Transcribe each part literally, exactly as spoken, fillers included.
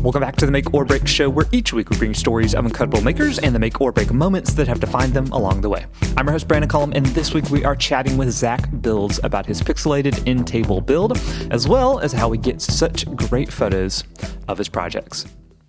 Welcome back to the Make or Break Show, where each week we bring you stories of incredible makers and the make or break moments that have defined them along the way. I'm your host, Brandon Cullum, and this week we are chatting with Zach Builds about his pixelated in-table build, as well as how he gets such great photos of his projects.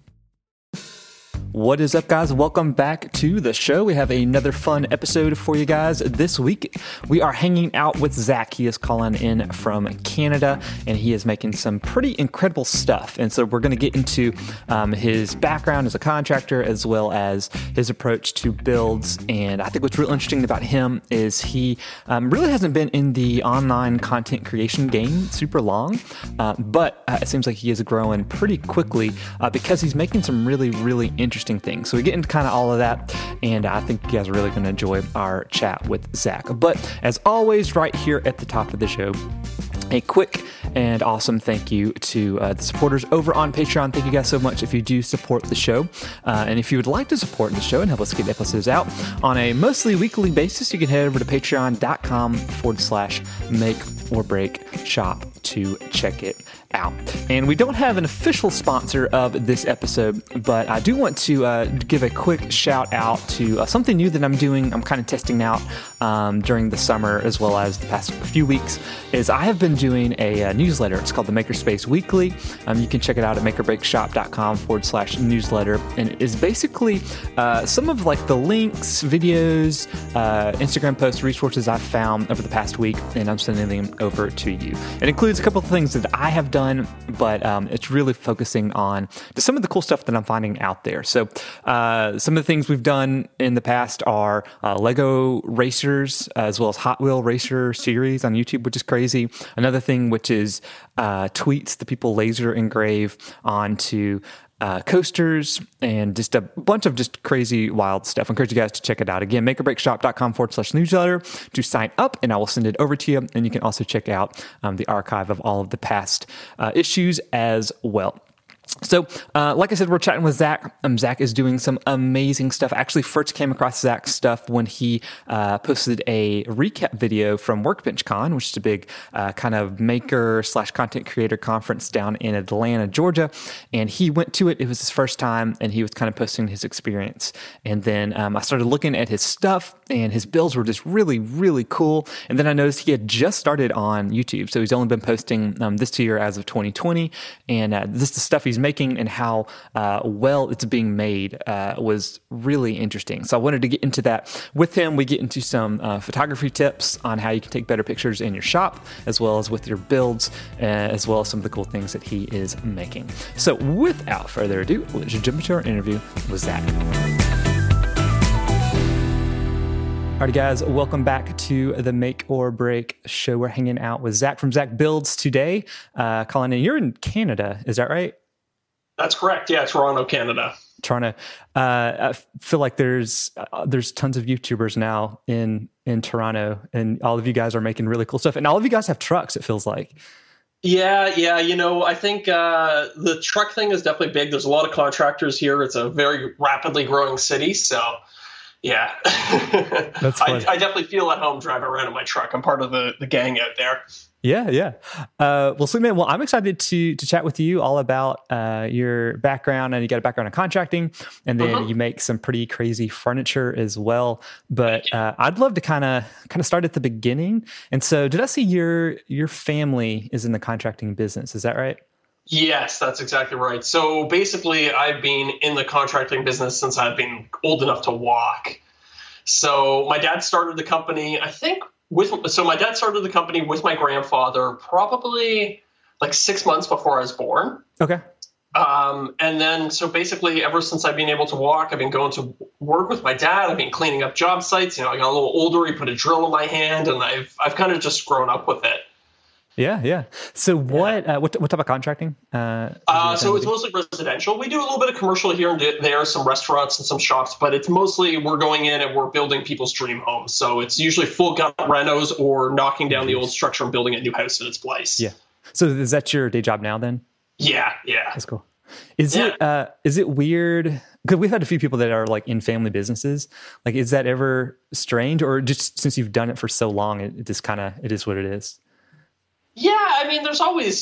What is up, guys? Welcome back to the show. We have another fun episode for you guys. This week, we are hanging out with Zach. He is calling in from Canada, and he is making some pretty incredible stuff. And so we're going to get into um, his background as a contractor, as well as his approach to builds. And I think what's real interesting about him is he um, really hasn't been in the online content creation game super long, uh, but uh, it seems like he is growing pretty quickly uh, because he's making some really, really interesting things. So we get into kind of all of that, and I think you guys are really going to enjoy our chat with Zach. But as always, right here at the top of the show, a quick and awesome thank you to uh, the supporters over on Patreon. Thank you guys so much if you do support the show. Uh, and if you would like to support the show and help us get episodes out on a mostly weekly basis, you can head over to patreon.com forward slash make or break shop to check it out. And we don't have an official sponsor of this episode, but I do want to uh, give a quick shout out to uh, something new that I'm doing. I'm kind of testing out um, during the summer as well as the past few weeks. Is I have been doing a, a newsletter. It's called the Makerspace Weekly. Um, you can check it out at makerbreakshop.com forward slash newsletter, and it is basically uh, some of like the links, videos, uh, Instagram posts, resources I've found over the past week, and I'm sending them over to you. It includes a couple of things that I have done, but um, it's really focusing on just some of the cool stuff that I'm finding out there. So uh, some of the things we've done in the past are uh, Lego racers, uh, as well as Hot Wheel racer series on YouTube, which is crazy. Another thing, which is uh, tweets that people laser engrave onto Uh, coasters, and just a bunch of just crazy, wild stuff. I encourage you guys to check it out. Again, makerbreakshop.com forward slash newsletter to sign up, and I will send it over to you. And you can also check out um, the archive of all of the past uh, issues as well. So, uh, like I said, we're chatting with Zach. Um, Zach is doing some amazing stuff. I actually first came across Zach's stuff when he uh, posted a recap video from Workbench Con, which is a big uh, kind of maker slash content creator conference down in Atlanta, Georgia. And he went to it. It was his first time, and he was kind of posting his experience. And then um, I started looking at his stuff, and his builds were just really, really cool. And then I noticed he had just started on YouTube. So he's only been posting um, this year as of twenty twenty. And uh, this is the stuff he's making and how uh, well it's being made uh, was really interesting. So I wanted to get into that with him. We get into some uh, photography tips on how you can take better pictures in your shop, as well as with your builds, uh, as well as some of the cool things that he is making. So without further ado, let's jump into our interview with Zach. Alrighty, guys, welcome back to the Make or Break Show. We're hanging out with Zach from Zach Builds today. Uh, calling in, you're in Canada, is that right? That's correct. Yeah, Toronto, Canada. Toronto. Uh, I feel like there's uh, there's tons of YouTubers now in in Toronto, and all of you guys are making really cool stuff. And all of you guys have trucks, it feels like. Yeah, yeah. You know, I think uh, the truck thing is definitely big. There's a lot of contractors here. It's a very rapidly growing city. So, yeah. That's I, I definitely feel at home driving around in my truck. I'm part of the, the gang out there. Yeah, yeah. Uh, well, sweet man. Well, I'm excited to to chat with you all about uh, your background. And you got a background in contracting, and then uh-huh. you make some pretty crazy furniture as well. But uh, I'd love to kind of kind of start at the beginning. And so, did I see your your family is in the contracting business? Is that right? Yes, that's exactly right. So basically, I've been in the contracting business since I've been old enough to walk. So my dad started the company, I think. With, so my dad started the company with my grandfather probably like six months before I was born. Okay. Um, and then, so basically ever since I've been able to walk, I've been going to work with my dad. I've been cleaning up job sites. You know, I got a little older. He put a drill in my hand, and I've, I've kind of just grown up with it. Yeah, yeah. So what yeah. Uh, what what type of contracting? Uh, uh, so it's mostly residential. We do a little bit of commercial here and there, some restaurants and some shops, but it's mostly we're going in and we're building people's dream homes. So it's usually full gut renos or knocking down the old structure and building a new house in its place. Yeah. So is that your day job now then? Yeah, yeah. That's cool. Is yeah. it uh, is it weird? Because we've had a few people that are like in family businesses. Like, is that ever strange, or just since you've done it for so long, it, it just kind of it is what it is? Yeah, I mean, there's always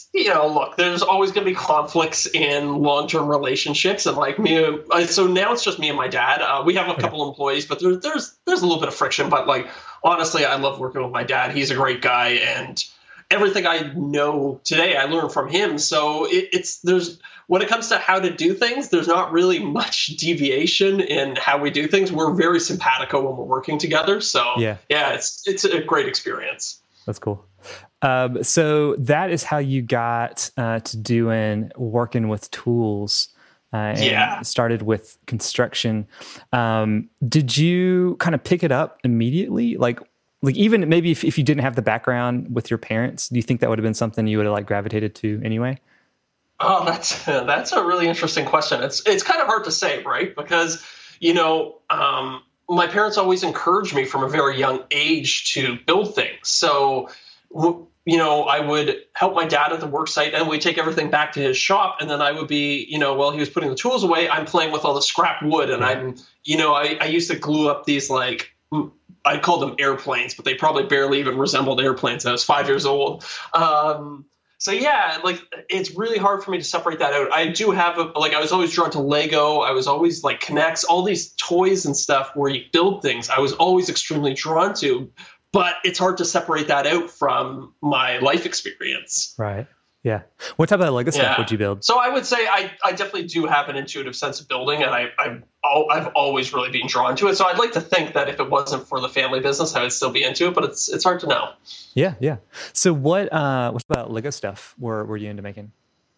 you know, look, there's always going to be conflicts in long-term relationships, and like me, uh, so now it's just me and my dad. Uh, we have a couple okay. employees, but there, there's there's a little bit of friction. But like honestly, I love working with my dad. He's a great guy, and everything I know today, I learned from him. So it, it's there's when it comes to how to do things, there's not really much deviation in how we do things. We're very simpatico when we're working together. So yeah, yeah it's it's a great experience. That's cool. Um, so that is how you got uh, to doing working with tools. Uh, and yeah. started with construction. Um, did you kind of pick it up immediately? Like, like even maybe if, if you didn't have the background with your parents, do you think that would have been something you would have like gravitated to anyway? Oh, that's that's a really interesting question. It's it's kind of hard to say, right? Because you know, um, my parents always encouraged me from a very young age to build things. So. You know, I would help my dad at the work site and we'd take everything back to his shop. And then I would be, you know, while he was putting the tools away, I'm playing with all the scrap wood. And I'm, you know, I, I used to glue up these like, I called them airplanes, but they probably barely even resembled airplanes. I was five years old. Um, so, yeah, like it's really hard for me to separate that out. I do have a, like I was always drawn to Lego. I was always like Connects, all these toys and stuff where you build things. I was always extremely drawn to. But it's hard to separate that out from my life experience. Right. Yeah. What type of Lego stuff yeah. would you build? So I would say I, I definitely do have an intuitive sense of building, and I, I, I've always really been drawn to it. So I'd like to think that if it wasn't for the family business, I would still be into it, but it's it's hard to know. Yeah, yeah. So what uh, what about Lego stuff were, were you into making?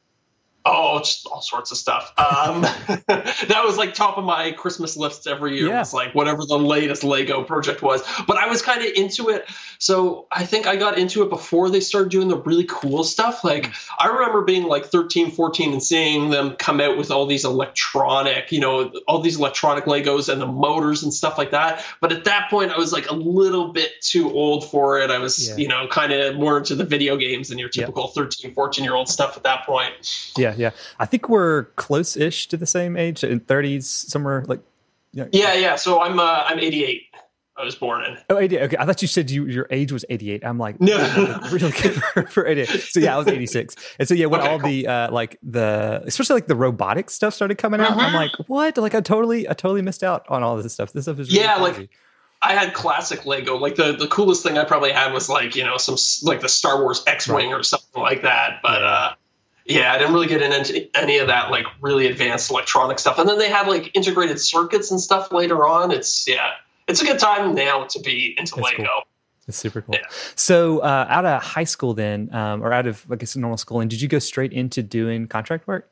Oh, just all sorts of stuff. Um, that was like top of my Christmas lists every year. Yeah. It's like whatever the latest Lego project was. But I was kind of into it. So I think I got into it before they started doing the really cool stuff. Like I remember being like thirteen, fourteen and seeing them come out with all these electronic, you know, all these electronic Legos and the motors and stuff like that. But at that point, I was like a little bit too old for it. I was, yeah. you know, kind of more into the video games than your typical yep. thirteen, fourteen year old stuff at that point. Yeah. Yeah. I think we're close-ish to the same age, in thirties, somewhere like. You know. Yeah. Yeah. So I'm, uh, I'm eighty-eight. I was born in. Oh, eighty-eight. Okay. I thought you said you, your age was eighty-eight. I'm like, no, like, really good for, for eighty-eight. So yeah, I was eighty-six. And so yeah, when okay, all cool. the, uh, like the, especially like the robotic stuff started coming out, mm-hmm. I'm like, what? Like I totally, I totally missed out on all this stuff. This stuff is really yeah, crazy. like I had classic Lego. Like the, the coolest thing I probably had was like, you know, some like the Star Wars X-Wing right. or something like that. But, yeah. uh, Yeah, I didn't really get into any of that, like really advanced electronic stuff. And then they had like integrated circuits and stuff later on. It's yeah, it's a good time now to be into That's Lego. Cool. It's super cool. Yeah. So uh, out of high school then, um, or out of I guess normal schooling, did you go straight into doing contract work?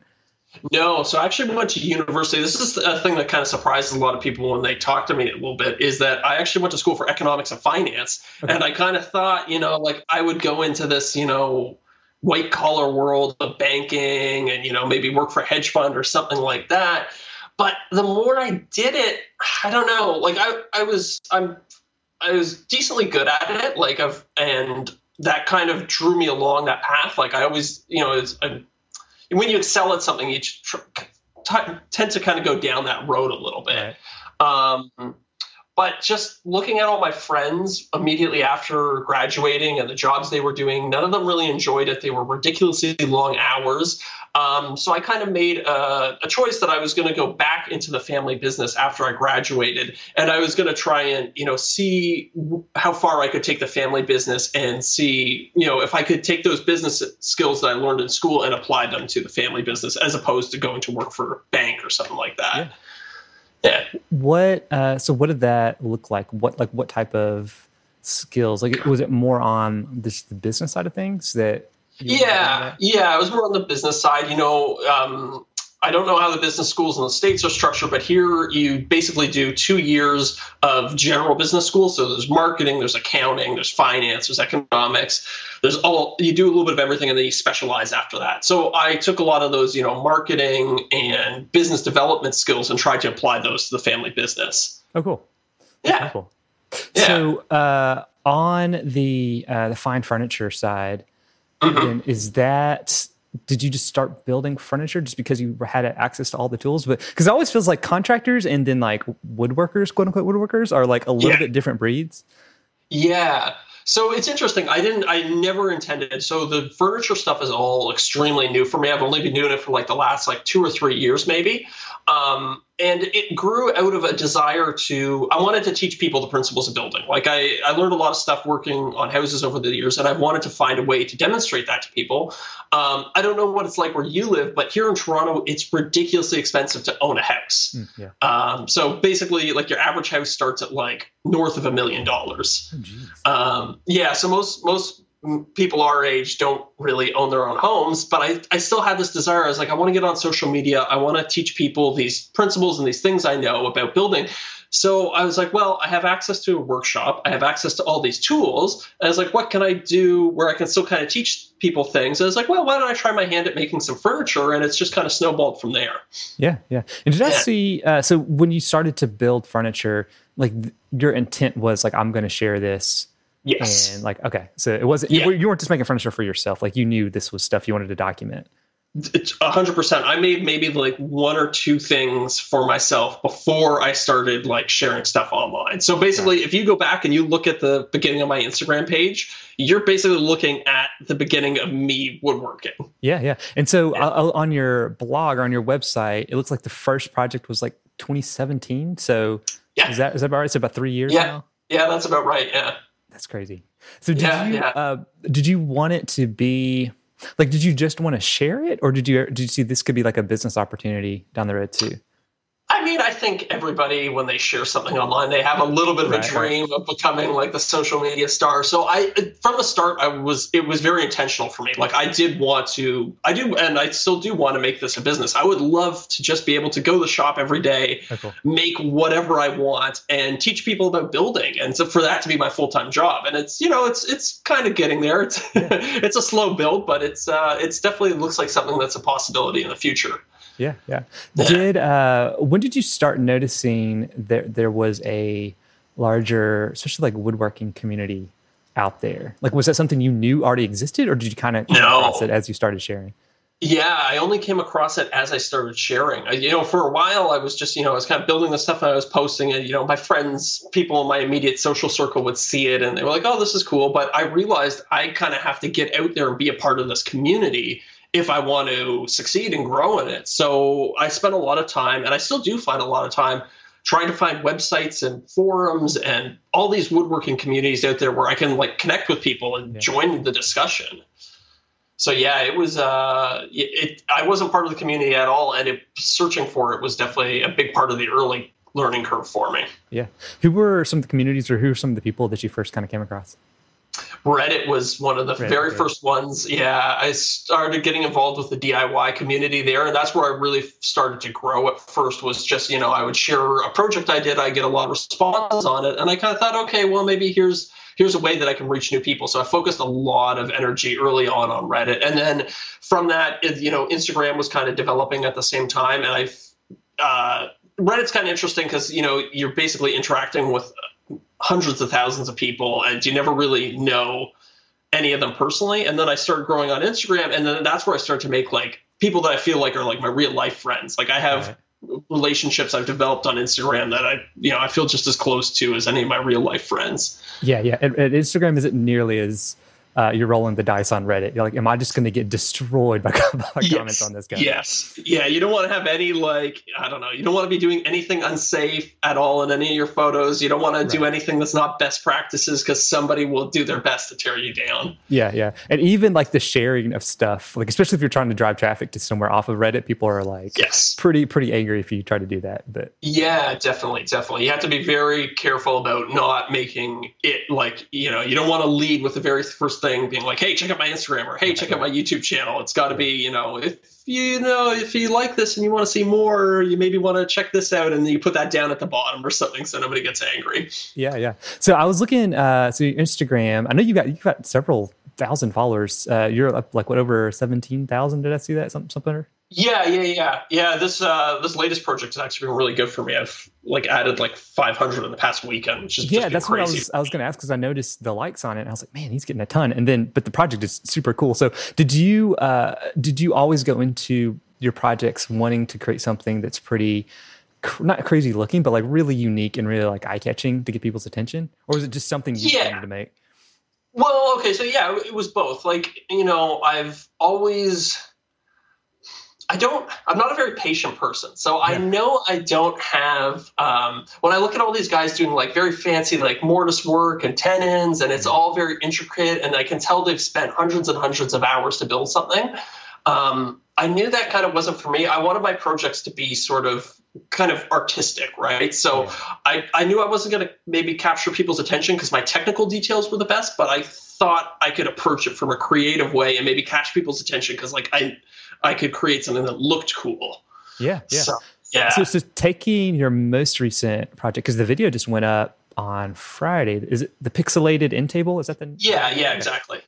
No, so I actually went to university. This is a thing that kind of surprises a lot of people when they talk to me a little bit, is that I actually went to school for economics and finance. Okay. And I kind of thought, you know, like I would go into this, you know, white collar world of banking and, you know, maybe work for a hedge fund or something like that. But the more I did it, I don't know, like I, I was, I'm, I was decently good at it. Like I've, and that kind of drew me along that path. Like I always, you know, it's, I, when you excel at something, you tr- t- tend to kind of go down that road a little bit. Right. Um, But just looking at all my friends immediately after graduating and the jobs they were doing, none of them really enjoyed it. They were ridiculously long hours. Um, so I kind of made a, a choice that I was going to go back into the family business after I graduated. And I was going to try and, you know, see how far I could take the family business and see, you know, if I could take those business skills that I learned in school and apply them to the family business as opposed to going to work for a bank or something like that. Yeah. Yeah. What, uh, so what did that look like? What, like what type of skills? Like, was it more on this, the business side of things that? Yeah. Yeah. It was more on the business side, you know, um, I don't know how the business schools in the States are structured, but here you basically do two years of general business school. So there's marketing, there's accounting, there's finance, there's economics, there's all, you do a little bit of everything and then you specialize after that. So I took a lot of those, you know, marketing and business development skills and tried to apply those to the family business. Oh, cool. Yeah. Cool. Yeah. So uh, on the, uh, the fine furniture side, mm-hmm. then is that, did you just start building furniture just because you had access to all the tools? But because it always feels like contractors and then like woodworkers, quote unquote woodworkers, are like a little yeah. bit different breeds. Yeah. So it's interesting. I didn't, I never intended. So the furniture stuff is all extremely new for me. I've only been doing it for like the last like two or three years, maybe. Um, and it grew out of a desire to, I wanted to teach people the principles of building. Like I, I learned a lot of stuff working on houses over the years, and I wanted to find a way to demonstrate that to people. Um, I don't know what it's like where you live, but here in Toronto, it's ridiculously expensive to own a house. Mm, yeah. Um, so basically like your average house starts at like north of a million dollars. Oh, um, yeah. So most, most, people our age don't really own their own homes, but I, I still had this desire. I was like, I want to get on social media. I want to teach people these principles and these things I know about building. So I was like, well, I have access to a workshop. I have access to all these tools. And I was like, what can I do where I can still kind of teach people things? And I was like, well, why don't I try my hand at making some furniture? And it's just kind of snowballed from there. Yeah, yeah. And did I yeah. see, uh, so when you started to build furniture, like th- your intent was like, I'm going to share this. Yes. And like, okay, so it wasn't, yeah. you, you weren't just making furniture for yourself. Like you knew this was stuff you wanted to document. It's a hundred percent. I made maybe like one or two things for myself before I started like sharing stuff online. So basically, yeah. if you go back and you look at the beginning of my Instagram page, you're basically looking at the beginning of me woodworking. Yeah. Yeah. And so yeah. Uh, on your blog or on your website, it looks like the first project was like twenty seventeen. So yeah. is that, is that about right? It's about three years yeah. now? Yeah, that's about right. Yeah. That's crazy. So did yeah, you yeah. Uh, did you want it to be like? Did you just want to share it, or did you did you see this could be like a business opportunity down the road too? I mean, I think everybody, when they share something online, they have a little bit of right, a dream right. of becoming like the social media star. So I, from the start, I was, it was very intentional for me. Like I did want to, I do, and I still do want to make this a business. I would love to just be able to go to the shop every day, oh, cool. make whatever I want and teach people about building. And so for that to be my full-time job. And it's, you know, it's, it's kind of getting there. It's, yeah. it's a slow build, but it's, uh, it's definitely looks like something that's a possibility in the future. Yeah, yeah. Did uh, when did you start noticing that there was a larger, especially like woodworking community out there? Like, was that something you knew already existed, or did you kind of come no. across it as you started sharing? Yeah, I only came across it as I started sharing. I, you know, for a while, I was just, you know, I was kind of building the stuff and I was posting it. You know, my friends, people in my immediate social circle would see it and they were like, oh, this is cool. But I realized I kind of have to get out there and be a part of this community if I want to succeed and grow in it. So I spent a lot of time, and I still do find a lot of time, trying to find websites and forums and all these woodworking communities out there where I can like connect with people and yeah. join the discussion. So yeah, it was, uh, it, it, I wasn't part of the community at all. And it, searching for it was definitely a big part of the early learning curve for me. Yeah. Who were some of the communities, or who were some of the people that you first kind of came across? Reddit was one of the Reddit, very Reddit. first ones. Yeah, I started getting involved with the D I Y community there, and that's where I really started to grow. At first was just, you know, I would share a project I did, I get a lot of responses on it, and I kind of thought, okay, well, maybe here's here's a way that I can reach new people. So I focused a lot of energy early on on Reddit, and then from that, you know, Instagram was kind of developing at the same time, and I uh, Reddit's kind of interesting because, you know, you're basically interacting with hundreds of thousands of people and you never really know any of them personally. And then I started growing on Instagram, and then that's where I started to make like people that I feel like are like my real life friends. Like I have right. relationships I've developed on Instagram that I, you know, I feel just as close to as any of my real life friends. Yeah. Yeah. And, and Instagram isn't nearly as, Uh, you're rolling the dice on Reddit. You're like, am I just going to get destroyed by comments yes. on this guy? Yes. Yeah. You don't want to have any, like, I don't know. You don't want to be doing anything unsafe at all in any of your photos. You don't want to do anything that's not best practices because somebody will do their best to tear you down. Yeah. Yeah. And even like the sharing of stuff, like, especially if you're trying to drive traffic to somewhere off of Reddit, people are like, yes, pretty, pretty angry if you try to do that. But yeah, definitely. Definitely. You have to be very careful about not making it like, you know, you don't want to lead with the very first thing being like, hey, check out my Instagram, or hey, check out my YouTube channel. It's got to be, you know, if you know, if you like this and you want to see more, you maybe want to check this out, and you put that down at the bottom or something so nobody gets angry. Yeah, yeah. So I was looking, uh, so Instagram, I know you got you got several thousand followers. Uh, you're up like what, over seventeen thousand? Did I see that? Something, something? Yeah, yeah, yeah, yeah. This uh, this latest project has actually been really good for me. I've like added like five hundred in the past weekend, which is yeah. Just that's crazy. what I was I was going to ask, because I noticed the likes on it, and I was like, man, he's getting a ton. And then, but the project is super cool. So did you uh, did you always go into your projects wanting to create something that's pretty, cr- not crazy looking, but like really unique and really like eye catching to get people's attention, or was it just something you yeah. wanted to make? Well, okay, so yeah, it was both. Like, you know, I've always I don't, I'm not a very patient person. So I Yeah. know I don't have, um, when I look at all these guys doing like very fancy, like mortise work and tenons, and it's all very intricate, and I can tell they've spent hundreds and hundreds of hours to build something. Um, I knew that kind of wasn't for me. I wanted my projects to be sort of kind of artistic, right? So Yeah. I, I knew I wasn't going to maybe capture people's attention because my technical details were the best, but I thought I could approach it from a creative way and maybe catch people's attention because like I, I could create something that looked cool. Yeah, yeah. So, yeah. So, so taking your most recent project, because the video just went up on Friday. Is it the pixelated end table? Is that the? Yeah, yeah, exactly.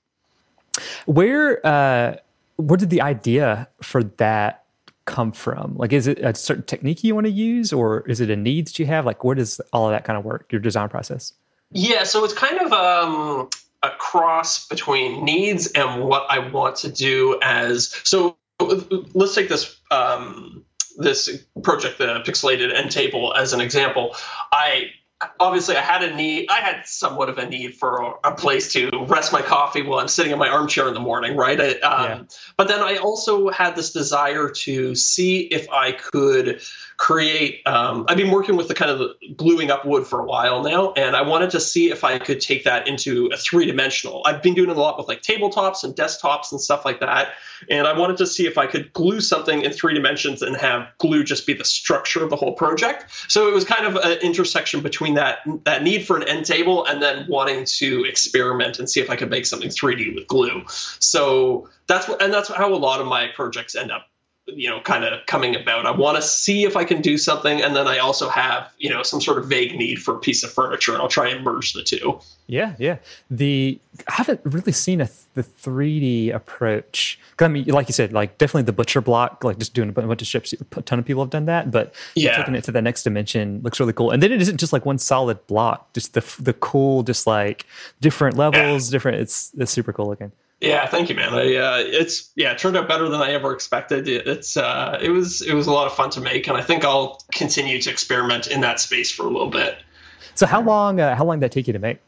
Where uh, where did the idea for that come from? Like, is it a certain technique you want to use, or is it a need that you have? Like, where does all of that kind of work? Your design process? Yeah, so it's kind of um, a cross between needs and what I want to do as so. Let's take this um, this project, the pixelated end table, as an example. I obviously I had a need. I had somewhat of a need for a, a place to rest my coffee while I'm sitting in my armchair in the morning, right? I, um, Yeah. But then I also had this desire to see if I could create. Um, I've been working with the kind of the gluing up wood for a while now, and I wanted to see if I could take that into a three dimensional. I've been doing it a lot with like tabletops and desktops and stuff like that. And I wanted to see if I could glue something in three dimensions and have glue just be the structure of the whole project. So it was kind of an intersection between that that need for an end table and then wanting to experiment and see if I could make something three D with glue. So that's what, and that's how a lot of my projects end up, you know, kind of coming about. I want to see if I can do something, and then I also have, you know, some sort of vague need for a piece of furniture, and I'll try and merge the two. Yeah, yeah. The I haven't really seen a the three D approach. 'Cause I mean, like you said, like definitely the butcher block, like just doing a bunch of ships. A ton of people have done that, but Yeah. taking it to the next dimension looks really cool. And then it isn't just like one solid block, just the the cool, just like different levels, Yeah. different. It's it's super cool looking. Yeah, thank you, man. I, uh, it's yeah, it turned out better than I ever expected. It, it's uh, it was it was a lot of fun to make, and I think I'll continue to experiment in that space for a little bit. So how long uh, how long did that take you to make?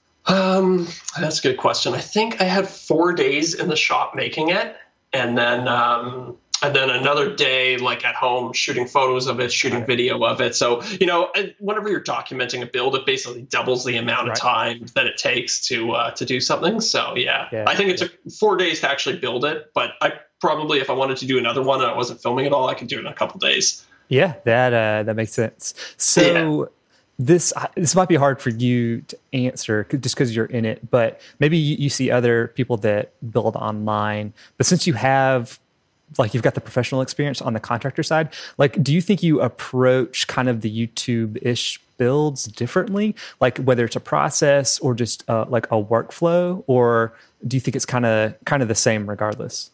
Um, that's a good question. I think I had four days in the shop making it, and then um, and then another day like at home shooting photos of it, shooting Right. video of it. So you know, whenever you're documenting a build, it basically doubles the amount Right. of time that it takes to uh, to do something. So yeah, Yeah, I think it yeah. took four days to actually build it, but I probably if I wanted to do another one and I wasn't filming it all, I could do it in a couple days. Yeah, that uh, that makes sense. So this this might be hard for you to answer c- just because you're in it, but maybe you, you see other people that build online. But since you have like you've got the professional experience on the contractor side, like do you think you approach kind of the YouTube-ish builds differently, like whether it's a process or just uh, like a workflow, or do you think it's kind of kind of the same regardless?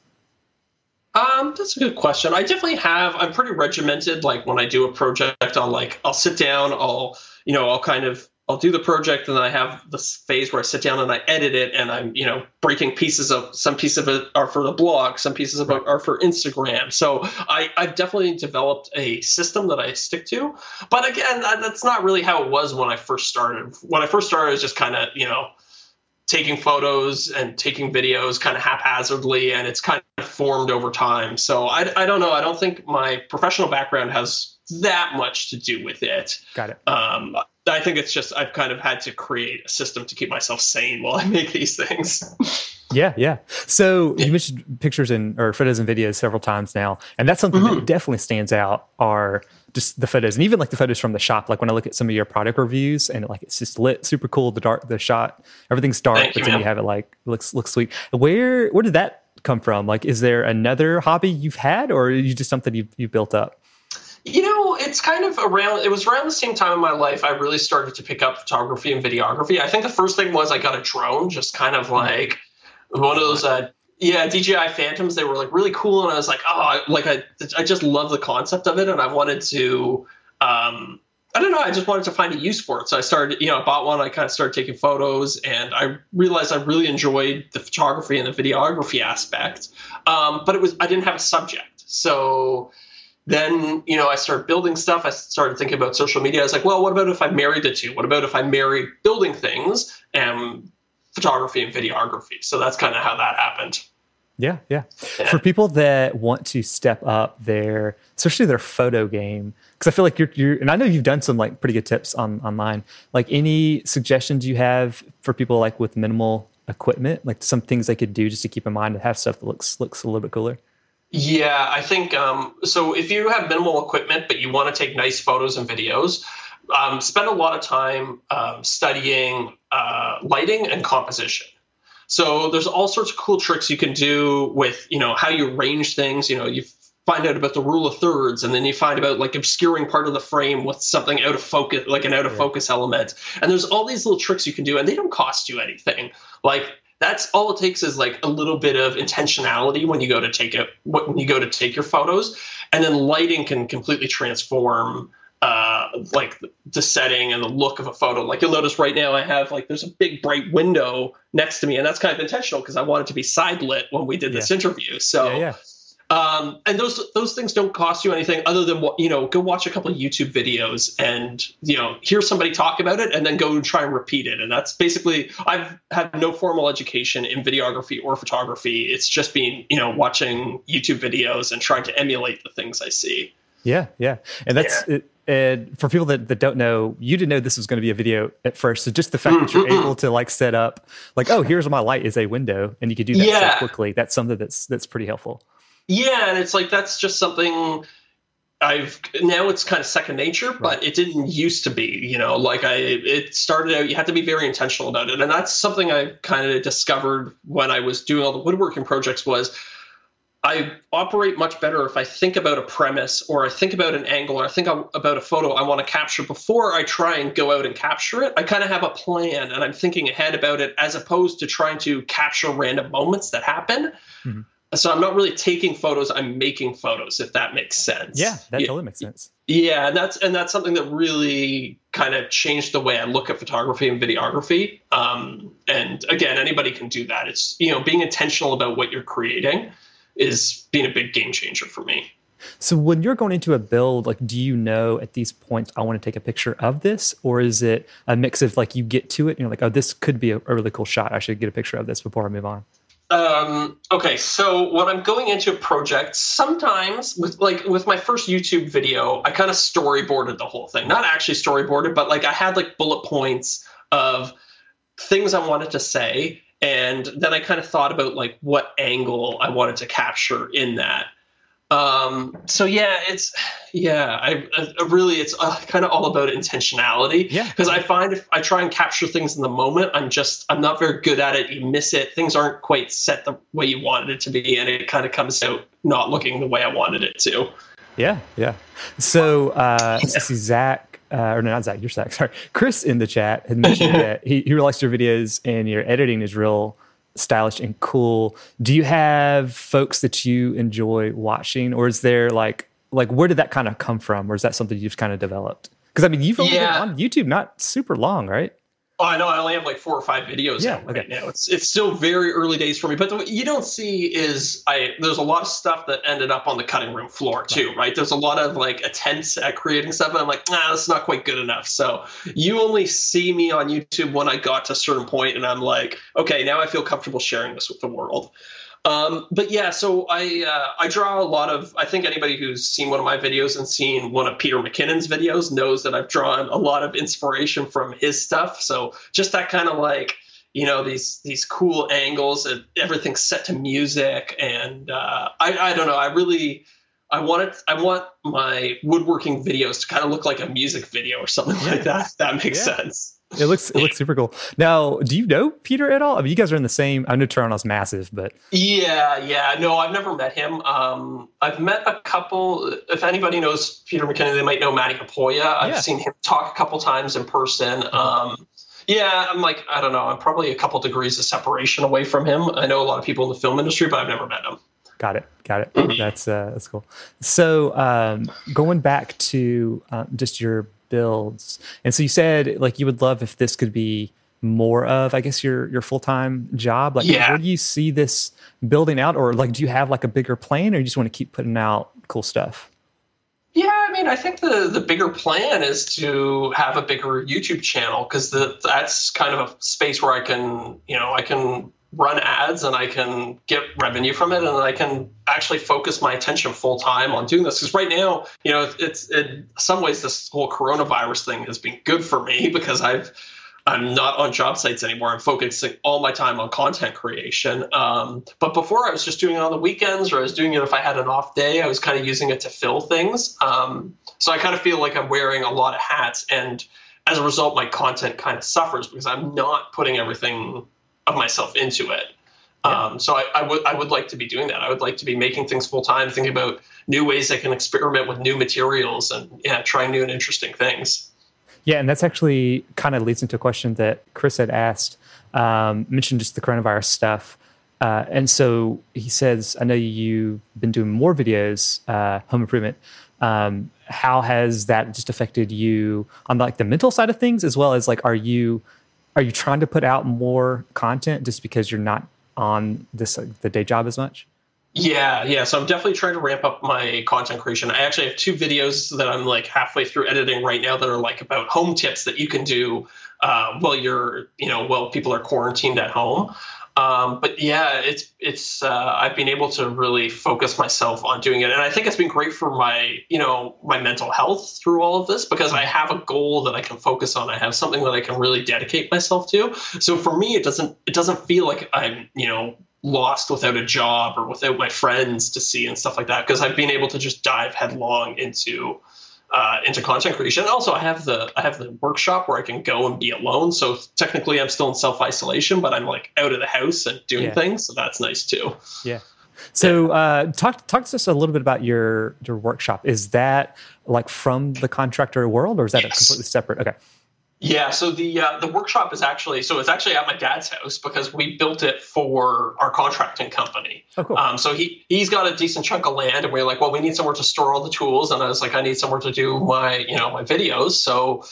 Um, that's a good question. I definitely have. I'm pretty regimented. Like when I do a project, I'll like I'll sit down. I'll you know I'll kind of I'll do the project, and then I have this phase where I sit down and I edit it, and I'm you know breaking pieces of some pieces of it are for the blog, some pieces of it are for Instagram. So I I've definitely developed a system that I stick to. But again, that, that's not really how it was when I first started. When I first started, it was just kind of you know. taking photos and taking videos kind of haphazardly, and it's kind of formed over time. So I, I don't know. I don't think my professional background has that much to do with it. Got it. Um, I think it's just I've kind of had to create a system to keep myself sane while I make these things. Yeah, yeah. So you mentioned pictures and or photos and videos several times now, and that's something Mm-hmm. that definitely stands out. Are just the photos, and even like the photos from the shop. Like when I look at some of your product reviews, and like it's just lit, super cool. The dark, the shot, everything's dark, Thank but you, then man. you have it like looks looks sweet. Where where did that come from? Like, is there another hobby you've had, or are you just something you you built up? You know, it's kind of around, it was around the same time in my life I really started to pick up photography and videography. I think the first thing was I got a drone, just kind of like one of those, uh, yeah, D J I Phantoms. They were like really cool. And I was like, oh, I- like I, I just love the concept of it. And I wanted to, um, I don't know, I just wanted to find a use for it. So I started, you know, I bought one, I kind of started taking photos, and I realized I really enjoyed the photography and the videography aspect. Um, but it was, I didn't have a subject. So then, you know, I started building stuff. I started thinking about social media. I was like, well, what about if I married the two? What about if I married building things and photography and videography. So that's kind of how that happened. Yeah, yeah. For people that want to step up their, especially their photo game, because I feel like you're, you're, and I know you've done some like pretty good tips on online. Like, any suggestions you have for people like with minimal equipment, like some things they could do just to keep in mind to have stuff that looks looks a little bit cooler? Yeah, I think um, so. If you have minimal equipment but you want to take nice photos and videos, um, spend a lot of time um, studying uh, lighting and composition. So there's all sorts of cool tricks you can do with, you know, how you arrange things. You know, you find out about the rule of thirds, and then you find about like obscuring part of the frame with something out of focus, like an out of focus yeah. element. And there's all these little tricks you can do, and they don't cost you anything. Like, that's all it takes is like a little bit of intentionality when you go to take it, when you go to take your photos, and then lighting can completely transform uh, like the setting and the look of a photo. Like, you'll notice right now I have like, there's a big bright window next to me, and that's kind of intentional because I wanted to be side lit when we did this yeah. interview. So, yeah, yeah. Um, and those, those things don't cost you anything other than, you know, go watch a couple of YouTube videos and, you know, hear somebody talk about it and then go and try and repeat it. And that's basically, I've had no formal education in videography or photography. It's just been, you know, watching YouTube videos and trying to emulate the things I see. Yeah. Yeah. And that's yeah. it. And for people that, that don't know, you didn't know this was going to be a video at first. So just the fact mm-hmm. that you're able to like set up like, oh, here's my light is a window, and you could do that yeah. so quickly. That's something that's, that's pretty helpful. Yeah. And it's like, that's just something I've, now it's kind of second nature, right. but it didn't used to be, you know, like I, it started out, you had to be very intentional about it. And that's something I kind of discovered when I was doing all the woodworking projects was, I operate much better if I think about a premise or I think about an angle or I think about a photo I want to capture before I try and go out and capture it. I kind of have a plan and I'm thinking ahead about it as opposed to trying to capture random moments that happen. Mm-hmm. So I'm not really taking photos, I'm making photos, if that makes sense. Yeah, that yeah. totally makes sense. Yeah, and that's and that's something that really kind of changed the way I look at photography and videography. Um, and again, anybody can do that. It's, you know, being intentional about what you're creating is being a big game changer for me. So when you're going into a build, like, do you know at these points, I want to take a picture of this? Or is it a mix of like, you get to it and you're like, oh, this could be a, a really cool shot. I should get a picture of this before I move on. Um, okay. So when I'm going into a project, sometimes with like with my first YouTube video, I kind of storyboarded the whole thing, not actually storyboarded, but like I had like bullet points of things I wanted to say. And then I kind of thought about like what angle I wanted to capture in that. Um, so yeah, it's, yeah, I, I really, it's uh, kind of all about intentionality. Yeah. Because I find if I try and capture things in the moment, I'm just, I'm not very good at it. You miss it. Things aren't quite set the way you wanted it to be. And it kind of comes out not looking the way I wanted it to. Yeah. Yeah. So, uh, yeah. see, Zach, Uh, or no, not Zach, you're Zach, sorry. Chris in the chat had mentioned that he, he really likes your videos and your editing is real stylish and cool. Do you have folks that you enjoy watching, or is there like, like where did that kind of come from? Or is that something you've kind of developed? Because I mean, you've only yeah. been on YouTube not super long, right? Oh, I know. I only have like four or five videos yeah, out okay. right now. It's it's still very early days for me. But what you don't see is I there's a lot of stuff that ended up on the cutting room floor too, right? right? There's a lot of like attempts at creating stuff, and I'm like, nah, that's not quite good enough. So you only see me on YouTube when I got to a certain point, and I'm like, okay, now I feel comfortable sharing this with the world. Um, but yeah, so I uh, I draw a lot of, I think anybody who's seen one of my videos and seen one of Peter McKinnon's videos knows that I've drawn a lot of inspiration from his stuff. So just that kind of like, you know, these these cool angles and everything's set to music. And uh, I, I don't know, I really, I want it, I want my woodworking videos to kind of look like a music video or something yeah. like that. If that makes yeah. sense. It looks it looks super cool. Now, do you know Peter at all? I mean, you guys are in the same. I know Toronto's massive, but yeah, yeah. No, I've never met him. Um, I've met a couple. If anybody knows Peter McKinnon, they might know Matty Kapoya. I've yeah. seen him talk a couple times in person. Um, yeah, I'm like, I don't know. I'm probably a couple degrees of separation away from him. I know a lot of people in the film industry, but I've never met him. Got it. Got it. Mm-hmm. That's uh, that's cool. So um, going back to uh, just your builds. And so you said like you would love if this could be more of, I guess, your your full-time job. Like yeah. where do you see this building out? Or like do you have like a bigger plan, or you just want to keep putting out cool stuff? Yeah, I mean, I think the the bigger plan is to have a bigger YouTube channel because that's kind of a space where I can, you know, I can run ads and I can get revenue from it, and I can actually focus my attention full time on doing this. Because right now, you know, it's in some ways this whole coronavirus thing has been good for me because I've I'm not on job sites anymore. I'm focusing all my time on content creation. Um, but before, I was just doing it on the weekends, or I was doing it if I had an off day. I was kind of using it to fill things. Um, so I kind of feel like I'm wearing a lot of hats, and as a result, my content kind of suffers because I'm not putting everything of myself into it. Yeah. Um, so I, I would I would like to be doing that. I would like to be making things full time, thinking about new ways I can experiment with new materials and yeah, trying new and interesting things. Yeah, and that's actually kind of leads into a question that Chris had asked, um, mentioned just the coronavirus stuff. Uh, and so he says, I know you've been doing more videos, uh, home improvement. Um, how has that just affected you on like the mental side of things, as well as like, are you are you trying to put out more content just because you're not on this uh, the day job as much? Yeah, yeah. So I'm definitely trying to ramp up my content creation. I actually have two videos that I'm like halfway through editing right now that are like about home tips that you can do uh, while you're, you know, while people are quarantined at home. Um, but yeah, it's it's uh, I've been able to really focus myself on doing it, and I think it's been great for my, you know, my mental health through all of this because I have a goal that I can focus on. I have something that I can really dedicate myself to. So for me, it doesn't it doesn't feel like I'm, you know, lost without a job or without my friends to see and stuff like that, because I've been able to just dive headlong into uh, into content creation. And also, I have the I have the workshop where I can go and be alone. So technically, I'm still in self isolation, but I'm like out of the house and doing yeah. things. So that's nice too. Yeah. So uh, talk talk to us a little bit about your your workshop. Is that like from the contractor world, or is that yes. a completely separate? Okay. Yeah, so the uh, the workshop is actually so it's actually at my dad's house because we built it for our contracting company. Oh, cool. Um, so he he's got a decent chunk of land, and we we're like, well, we need somewhere to store all the tools, and I was like, I need somewhere to do my you know my videos. So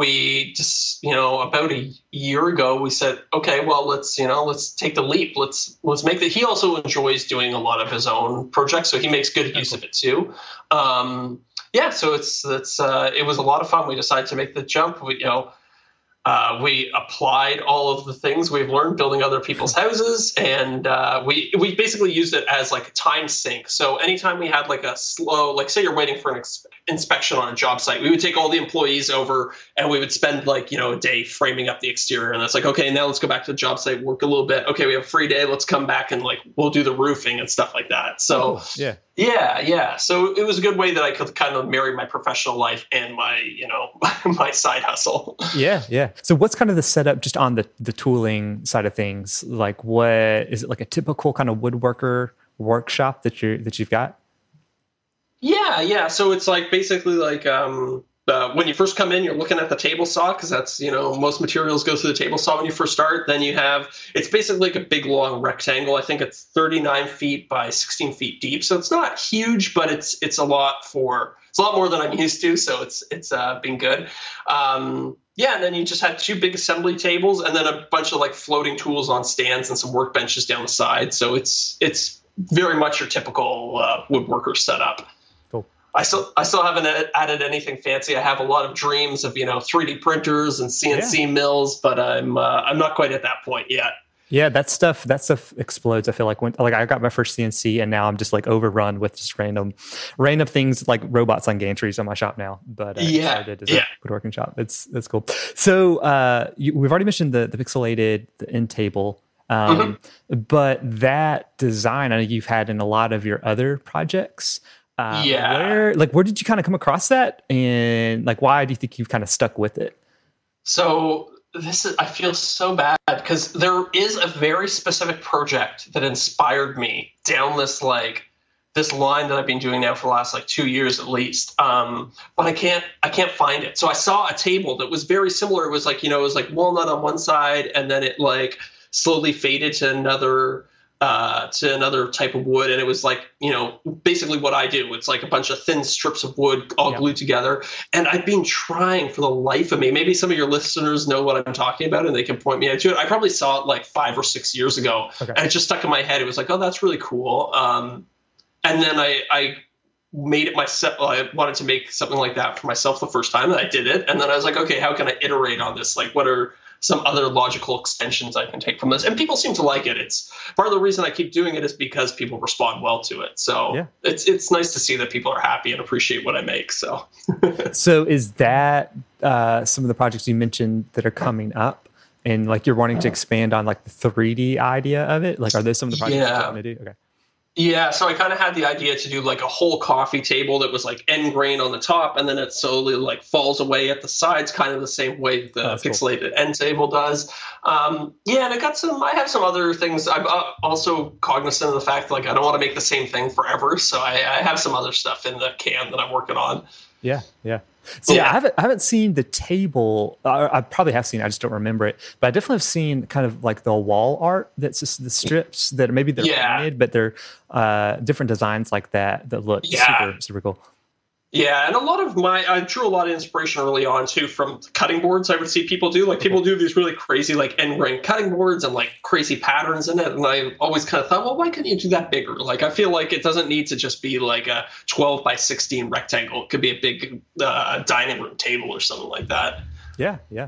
we just you know about a year ago we said, okay, well let's you know let's take the leap. Let's let's make that. He also enjoys doing a lot of his own projects, so he makes good use of it too. Um, yeah, so it's it's uh, it was a lot of fun. We decided to make the jump. We you know. Uh, we applied all of the things we've learned building other people's houses, and uh, we we basically used it as like a time sink. So anytime we had like a slow, like say you're waiting for an ex- inspection on a job site, we would take all the employees over and we would spend like, you know, a day framing up the exterior. And that's like, okay, now let's go back to the job site, work a little bit. Okay, we have a free day. Let's come back and like we'll do the roofing and stuff like that. So oh, cool. yeah. Yeah, yeah. So it was a good way that I could kind of marry my professional life and my, you know, my side hustle. Yeah, yeah. So what's kind of the setup just on the, the tooling side of things? Like what is it like a typical kind of woodworker workshop that you that you've got? Yeah, yeah. So it's like basically like um Uh, when you first come in, you're looking at the table saw because that's, you know, most materials go through the table saw when you first start. Then you have, it's basically like a big long rectangle. I think it's thirty-nine feet by sixteen feet deep. So it's not huge, but it's it's a lot for, it's a lot more than I'm used to. So it's it's uh, been good. Um, yeah, and then you just had two big assembly tables and then a bunch of like floating tools on stands and some workbenches down the side. So it's it's very much your typical uh, woodworker setup. I still, I still haven't added anything fancy. I have a lot of dreams of, you know, three D printers and C N C yeah. mills, but I'm, uh, I'm not quite at that point yet. Yeah, that stuff, that stuff explodes. I feel like when, like I got my first C N C and now I'm just like overrun with just random, random things like robots on gantries on my shop now. But uh, yeah, it is yeah. a woodworking shop. It's, it's cool. So uh, you, we've already mentioned the, the pixelated, the end table. Um, mm-hmm. But that design, I know you've had in a lot of your other projects. Uh, yeah. Where, like, where did you kind of come across that? And like, why do you think you've kind of stuck with it? So this is, I feel so bad because there is a very specific project that inspired me down this, like this line that I've been doing now for the last like two years at least. Um, but I can't, I can't find it. So I saw a table that was very similar. It was like, you know, it was like walnut on one side and then it like slowly faded to another Uh, to another type of wood. And it was like, you know, basically what I do. It's like a bunch of thin strips of wood all yeah. glued together. And I've been trying for the life of me. Maybe some of your listeners know what I'm talking about and they can point me out to it. I probably saw it like five or six years ago. Okay. And it just stuck in my head. It was like, oh, that's really cool. Um, and then I, I made it myself. I wanted to make something like that for myself the first time, and I did it. And then I was like, okay, how can I iterate on this? Like, what are some other logical extensions I can take from this? And people seem to like it. It's part of the reason I keep doing it is because people respond well to it. So yeah. it's it's nice to see that people are happy and appreciate what I make. So, so is that uh, some of the projects you mentioned that are coming up? And like you're wanting to expand on like the three D idea of it? Like, are those some of the projects yeah. you're trying to do? Okay. Yeah, so I kind of had the idea to do like a whole coffee table that was like end grain on the top, and then it slowly like falls away at the sides, kind of the same way the oh, pixelated cool. end table does. Um, yeah, and I got some. I have some other things. I'm uh, also cognizant of the fact like I don't want to make the same thing forever, so I, I have some other stuff in the can that I'm working on. Yeah, yeah. So yeah, I haven't I haven't seen the table. I, I probably have seen it, I just don't remember it. But I definitely have seen kind of like the wall art that's just the strips that maybe they're yeah. painted, but they're uh, different designs like that that look yeah. super super cool. Yeah, and a lot of my, I drew a lot of inspiration early on too from cutting boards I would see people do. Like people do these really crazy like end grain cutting boards and like crazy patterns in it. And I always kind of thought, well, why couldn't you do that bigger? Like I feel like it doesn't need to just be like a twelve by sixteen rectangle. It could be a big uh, dining room table or something like that. Yeah, yeah.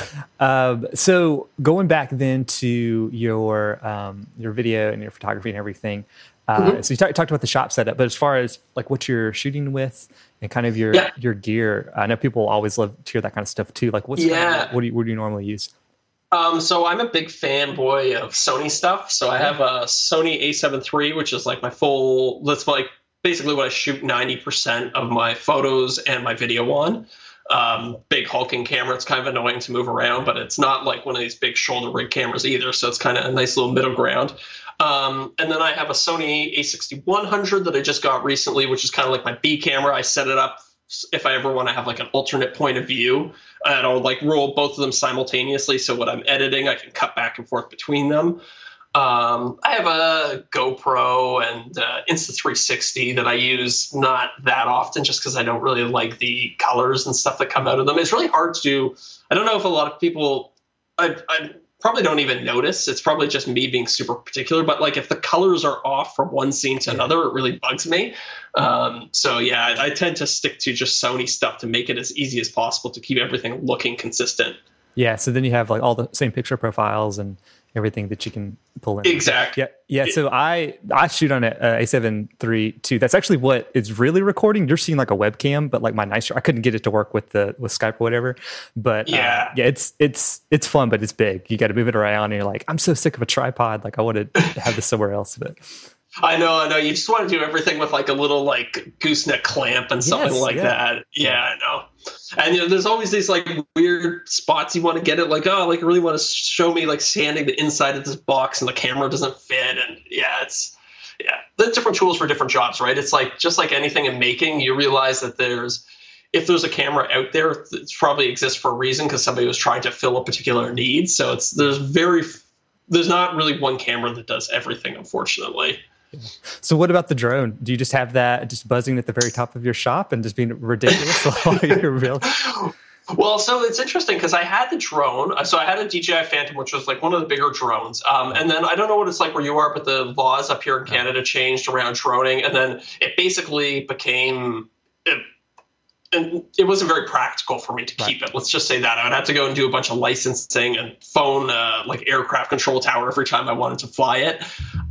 Um, so going back then to your um, your video and your photography and everything. Uh, mm-hmm. So you talk, talked about the shop setup, but as far as like what you're shooting with and kind of your yeah. your gear, I know people always love to hear that kind of stuff too. Like, what's yeah. kind of, what do you what do you normally use? Um, so I'm a big fanboy of Sony stuff. So I have a Sony A seven three, which is like my full. That's like basically what I shoot ninety percent of my photos and my video on. Um, big hulking camera. It's kind of annoying to move around, but it's not like one of these big shoulder rig cameras either. So it's kind of a nice little middle ground. Um, and then I have a Sony A sixty-one hundred that I just got recently, which is kind of like my B camera. I set it up if I ever want to have like an alternate point of view, and I'll like roll both of them simultaneously. So when I'm editing, I can cut back and forth between them. Um, I have a GoPro and uh, Insta three sixty that I use not that often just because I don't really like the colors and stuff that come out of them. It's really hard to do. I don't know if a lot of people, I, I probably don't even notice. It's probably just me being super particular, but like if the colors are off from one scene to another, it really bugs me. Um, so yeah, I, I tend to stick to just Sony stuff to make it as easy as possible to keep everything looking consistent. Yeah. So then you have like all the same picture profiles and everything that you can pull in. Exactly. Yeah. Yeah. So I, I shoot on a, a seven three two. That's actually what is really recording. You're seeing like a webcam, but like my nicer, I couldn't get it to work with the, with Skype or whatever, but yeah, uh, yeah, it's, it's, it's fun, but it's big. You got to move it around and you're like, I'm so sick of a tripod. Like I want to have this somewhere else, but I know, I know. You just want to do everything with like a little like gooseneck clamp and something yes, like yeah. that. Yeah, I know. And you know, there's always these like weird spots you want to get it. Like, oh, like I really want to show me like sanding the inside of this box and the camera doesn't fit. And yeah, it's yeah, there's different tools for different jobs, right? It's like just like anything in making, you realize that there's if there's a camera out there, it probably exists for a reason because somebody was trying to fill a particular need. So it's there's very there's not really one camera that does everything, unfortunately. So what about the drone? Do you just have that just buzzing at the very top of your shop and just being ridiculous while you're real? Well, so it's interesting because I had the drone. So I had a D J I Phantom, which was like one of the bigger drones. Um, and then I don't know what it's like where you are, but the laws up here in Canada changed around droning. And then it basically became... It, And it wasn't very practical for me to keep right. it. Let's just say that. I would have to go and do a bunch of licensing and phone uh, like aircraft control tower every time I wanted to fly it.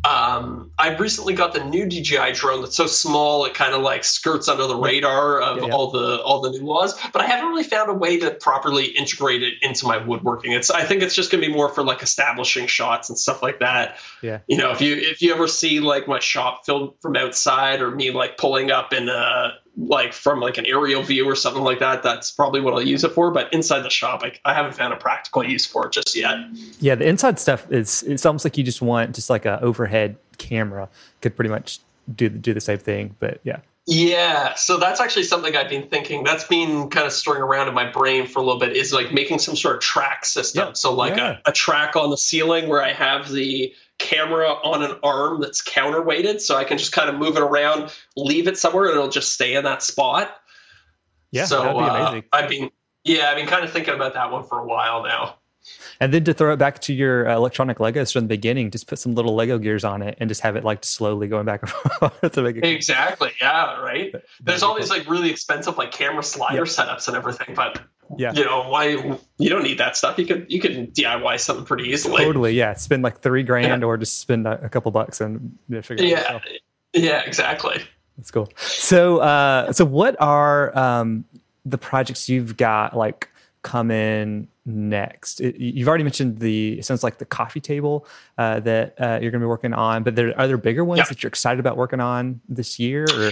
Um, I recently got the new D J I drone that's so small it kind of like skirts under the radar of yeah, yeah. all the all the new laws. But I haven't really found a way to properly integrate it into my woodworking. It's I think it's just going to be more for like establishing shots and stuff like that. Yeah. You know, if you if you ever see like my shop filmed from outside or me like pulling up in a like from like an aerial view or something like that, that's probably what I'll use it for. But inside the shop, I, I haven't found a practical use for it just yet. Yeah, the inside stuff is it's almost like you just want just like a overhead camera could pretty much do do the same thing. But yeah. Yeah, so that's actually something I've been thinking. That's been kind of stirring around in my brain for a little bit. Is like making some sort of track system. Yeah. So like yeah. a, a track on the ceiling where I have the camera on an arm that's counterweighted, so I can just kind of move it around, leave it somewhere, and it'll just stay in that spot. Yeah, so that'd be amazing. Uh, I've been, yeah, I've been kind of thinking about that one for a while now. And then to throw it back to your uh, electronic Legos from the beginning, just put some little Lego gears on it and just have it like slowly going back and forth to make it exactly. Yeah. Right. That, There's all these like really expensive like camera slider yep. setups and everything, but yeah, you know why you don't need that stuff. You could you could D I Y something pretty easily. Totally. Yeah. Spend like three grand yeah. or just spend a, a couple bucks and you know, figure it yeah. out. Yeah. Exactly. That's cool. So, uh, so what are um, the projects you've got like coming next? It, you've already mentioned the, it sounds like the coffee table uh, that uh, you're going to be working on, but there are other bigger ones yeah. that you're excited about working on this year? Or?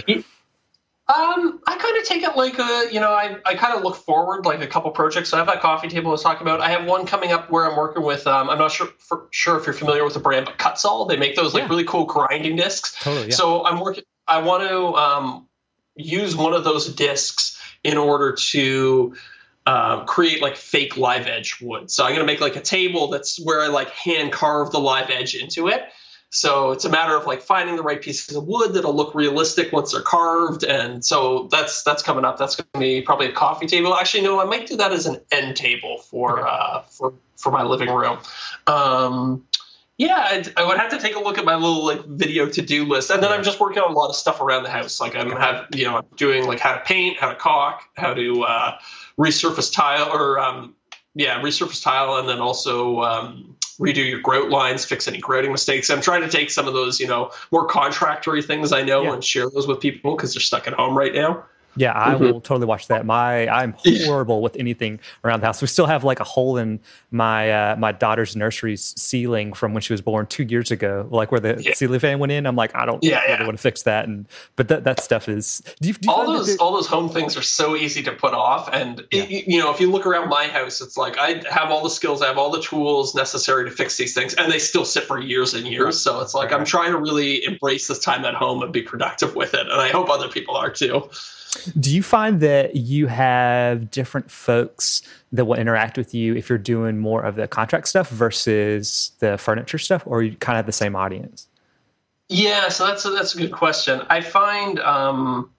Um, I kind of take it like a, you know, I, I kind of look forward like a couple projects. So I have that coffee table I was talking about. I have one coming up where I'm working with, um, I'm not sure for, sure if you're familiar with the brand, but Kutzall. They make those like yeah. really cool grinding discs. Totally, yeah. So I'm working, I want to um, use one of those discs in order to um, create like fake live edge wood. So I'm going to make like a table that's where I like hand carve the live edge into it. So it's a matter of like finding the right pieces of wood that'll look realistic once they're carved. And so that's that's coming up. That's going to be probably a coffee table. Actually, no, I might do that as an end table for okay. uh, for for my living room. Um, yeah, I'd, I would have to take a look at my little like video to do list, and then I'm just working on a lot of stuff around the house. Like I'm have you know doing like how to paint, how to caulk, how to uh, resurface tile or um, yeah resurface tile, and then also. Um, redo your grout lines, fix any grouting mistakes. I'm trying to take some of those, you know, more contractory things I know yeah. and share those with people because they're stuck at home right now. Yeah, I mm-hmm. will totally watch that. My I'm horrible with anything around the house. We still have like a hole in my uh, my daughter's nursery's ceiling from when she was born two years ago, like where the yeah. ceiling fan went in. I'm like, I don't yeah, really yeah. want to fix that. And but that that stuff is do you, do you all those all those home things are so easy to put off. And yeah. it, you know, if you look around my house, it's like I have all the skills, I have all the tools necessary to fix these things, and they still sit for years and years. Right. So it's like right. I'm trying to really embrace this time at home and be productive with it, and I hope other people are too. Do you find that you have different folks that will interact with you if you're doing more of the contract stuff versus the furniture stuff, or you kind of have the same audience? Yeah, so that's a, that's a good question. I find um,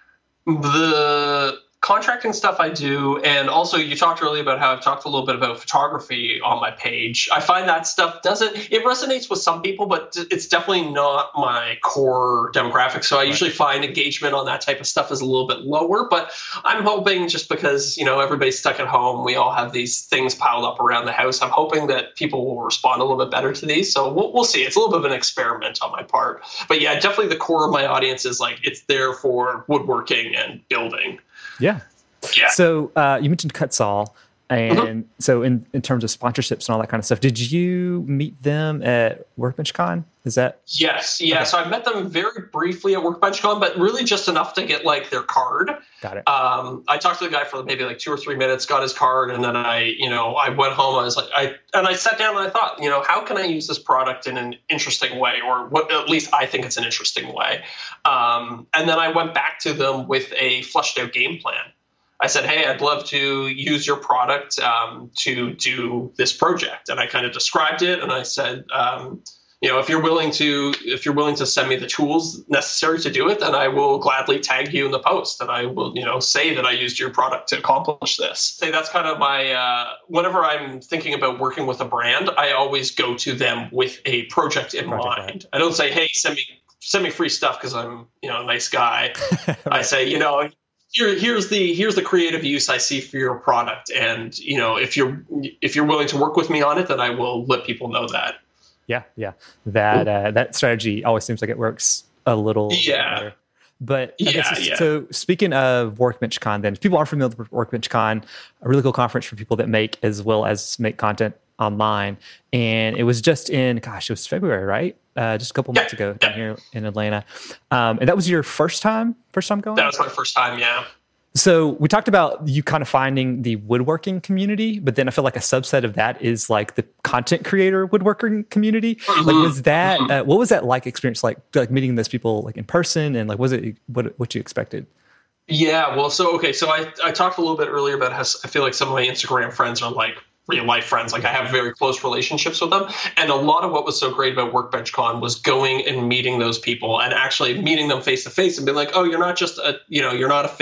the contracting stuff I do, and also you talked earlier about how I've talked a little bit about photography on my page. I find that stuff doesn't, it resonates with some people, but it's definitely not my core demographic. So I usually find engagement on that type of stuff is a little bit lower, but I'm hoping just because, you know, everybody's stuck at home, we all have these things piled up around the house. I'm hoping that people will respond a little bit better to these. So we'll, we'll see. It's a little bit of an experiment on my part, but yeah, definitely the core of my audience is like, it's there for woodworking and building. Yeah. Yeah. So uh, you mentioned Kutzall, and mm-hmm. so in, in terms of sponsorships and all that kind of stuff, did you meet them at WorkbenchCon? Is that? Yes. Yeah. Okay. So I met them very briefly at WorkbenchCon, but really just enough to get like their card. Got it. Um, I talked to the guy for maybe like two or three minutes, got his card, and then I, you know, I went home. I was like, I and I sat down and I thought, you know, how can I use this product in an interesting way, or what? At least I think it's an interesting way. Um, and then I went back to them with a fleshed out game plan. I said, hey, I'd love to use your product um, to do this project. And I kind of described it. And I said, um, you know, if you're willing to if you're willing to send me the tools necessary to do it, then I will gladly tag you in the post. And I will, you know, say that I used your product to accomplish this. Say that's kind of my uh, whenever I'm thinking about working with a brand, I always go to them with a project in project mind. Right. I don't say, hey, send me send me free stuff because I'm, you know, a nice guy. Right. I say, you know, Here, here's the here's the creative use I see for your product, and you know if you're if you're willing to work with me on it, then I will let people know that. Yeah, yeah, that uh, that strategy always seems like it works a little yeah. better. But I yeah, guess, yeah. So speaking of WorkbenchCon, then if people aren't familiar with WorkbenchCon, a really cool conference for people that make as well as make content online, and it was just in gosh, it was February, right? Uh, just a couple yeah, months ago yeah. down here in Atlanta, um, and that was your first time, first time going. That was my first time, yeah. So we talked about you kind of finding the woodworking community, but then I feel like a subset of that is like the content creator woodworking community. Mm-hmm. Like, was that mm-hmm. uh, what was that like experience like, like meeting those people like in person, and like was it what what you expected? Yeah, well, so okay, so I I talked a little bit earlier about how I feel like some of my Instagram friends are like real life friends. Like I have very close relationships with them. And a lot of what was so great about WorkbenchCon was going and meeting those people and actually meeting them face to face and being like, oh, you're not just a, you know, you're not a fake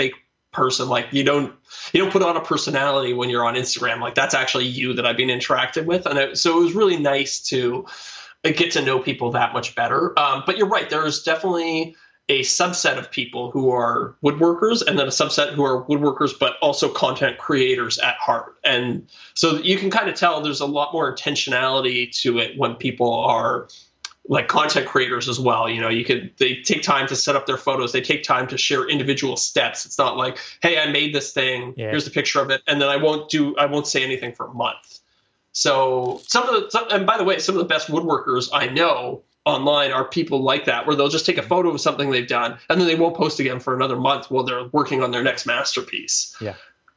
person. Like you don't you don't put on a personality when you're on Instagram. Like that's actually you that I've been interacting with, and it, so it was really nice to get to know people that much better. Um, but you're right, there's definitely a subset of people who are woodworkers, and then a subset who are woodworkers but also content creators at heart. And so you can kind of tell there's a lot more intentionality to it when people are like content creators as well. You know, you could, they take time to set up their photos. They take time to share individual steps. It's not like, hey, I made this thing. Yeah. Here's the picture of it. And then I won't do, I won't say anything for a month. So some of the, some, and by the way, some of the best woodworkers I know online are people like that, where they'll just take a photo of something they've done and then they won't post again for another month while they're working on their next masterpiece. Yeah.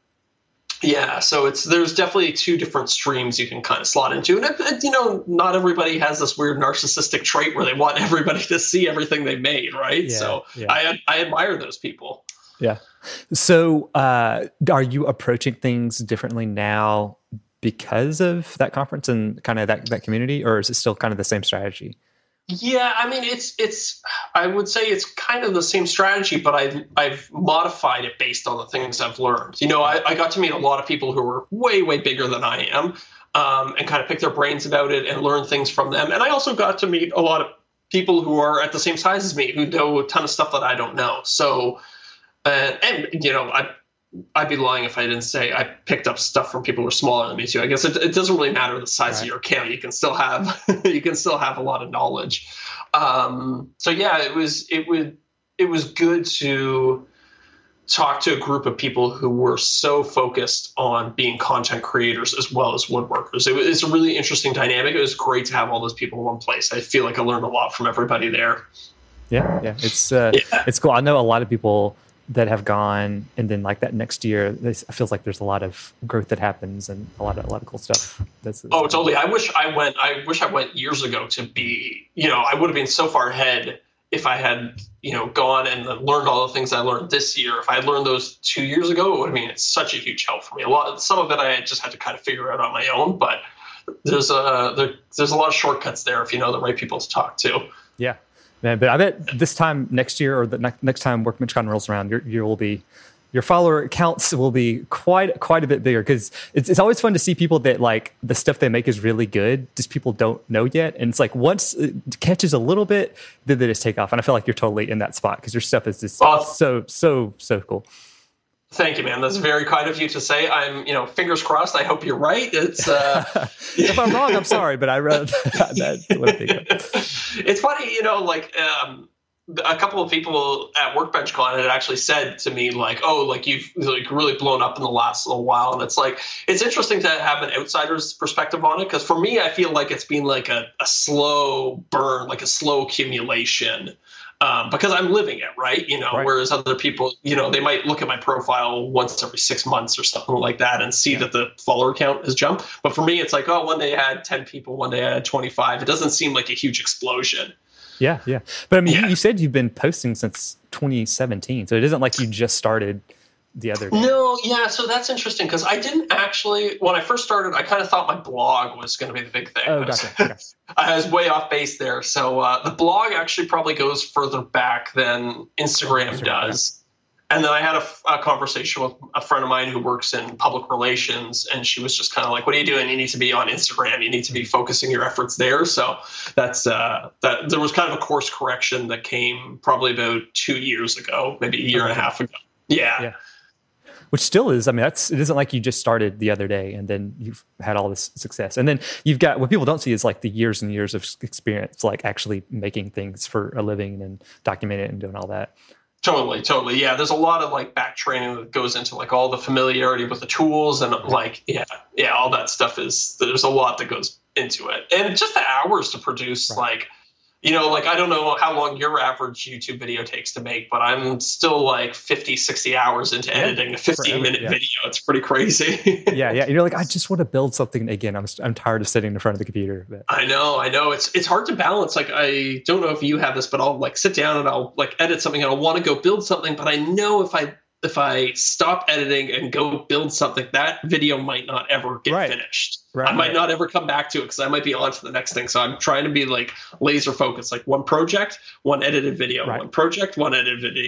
Yeah, so it's there's definitely two different streams you can kind of slot into. And, it, you know, not everybody has this weird narcissistic trait where they want everybody to see everything they made, right? Yeah, so yeah. I I admire those people. Yeah. So uh, are you approaching things differently now because of that conference and kind of that, that community, or is it still kind of the same strategy? Yeah, I mean, it's it's. I would say it's kind of the same strategy, but I've I've modified it based on the things I've learned. You know, I, I got to meet a lot of people who were way way bigger than I am, um, and kind of pick their brains about it and learn things from them. And I also got to meet a lot of people who are at the same size as me, who know a ton of stuff that I don't know. So, uh, and you know, I. I'd be lying if I didn't say I picked up stuff from people who are smaller than me too. I guess it, it doesn't really matter the size right. of your account. You can still have you can still have a lot of knowledge. Um, so yeah, it was it would it was good to talk to a group of people who were so focused on being content creators as well as woodworkers. It was it's a really interesting dynamic. It was great to have all those people in one place. I feel like I learned a lot from everybody there. Yeah, yeah, it's uh, yeah. it's cool. I know a lot of people that have gone, and then like that next year, this it feels like there's a lot of growth that happens and a lot of a lot of cool stuff. That's, that's oh, totally. I wish I went. I wish I went years ago to be. You know, I would have been so far ahead if I had, you know, gone and learned all the things I learned this year. If I had learned those two years ago, it would have been such a huge help for me. A lot. Some of it I just had to kind of figure out on my own, but there's a there, there's a lot of shortcuts there if you know the right people to talk to. Yeah. Man, but I bet this time next year, or the ne- next time WorkbenchCon rolls around, you you will be, your follower counts will be quite quite a bit bigger, because it's it's always fun to see people that like the stuff they make is really good, just people don't know yet, and it's like once it catches a little bit, then they just take off, and I feel like you're totally in that spot because your stuff is just oh, so so so cool. Thank you, man. That's very kind of you to say. I'm, you know, fingers crossed. I hope you're right. It's uh, if I'm wrong, I'm sorry, but I read that. It's funny, you know, like um, a couple of people at WorkbenchCon had actually said to me, like, "Oh, like you've like really blown up in the last little while," and it's like it's interesting to have an outsider's perspective on it, because for me, I feel like it's been like a, a slow burn, like a slow accumulation. Um, because I'm living it, right? You know, right. Whereas other people, you know, they might look at my profile once every six months or something like that and see yeah. that the follower count has jumped. But for me, it's like, oh, one day I had ten people, one day I had twenty-five. It doesn't seem like a huge explosion. Yeah, yeah. But I mean, yeah. you said you've been posting since twenty seventeen, so it isn't like you just started the other day. No, yeah, so that's interesting, because I didn't actually, when I first started, I kind of thought my blog was going to be the big thing. Oh, gotcha. Okay. I was way off base there. So uh, the blog actually probably goes further back than Instagram, Instagram does. Yeah. And then I had a, a conversation with a friend of mine who works in public relations, and she was just kind of like, what are you doing? You need to be on Instagram. You need to be focusing your efforts there. So that's uh, that. There was kind of a course correction that came probably about two years ago, maybe a year okay. and a half ago. Yeah. yeah. Which still is, I mean, that's it isn't like you just started the other day and then you've had all this success. And then you've got, what people don't see is like the years and years of experience, like actually making things for a living and documenting it and doing all that. Totally, totally. Yeah, there's a lot of like back training that goes into like all the familiarity with the tools and like, yeah, yeah, all that stuff is, there's a lot that goes into it. And just the hours to produce right. like, you know, like, I don't know how long your average YouTube video takes to make, but I'm still like fifty, sixty hours into yeah, editing a fifteen minute yeah. video. It's pretty crazy. yeah. Yeah. You're like, I just want to build something again. I'm, I'm tired of sitting in front of the computer. But. I know, I know. It's, it's hard to balance. Like, I don't know if you have this, but I'll like sit down and I'll like edit something and I'll want to go build something. But I know if I, if I stop editing and go build something, that video might not ever get right. finished. Right, I might right. not ever come back to it because I might be on to the next thing. So I'm trying to be like laser focused, like one project, one edited video, right. one project, one edited video.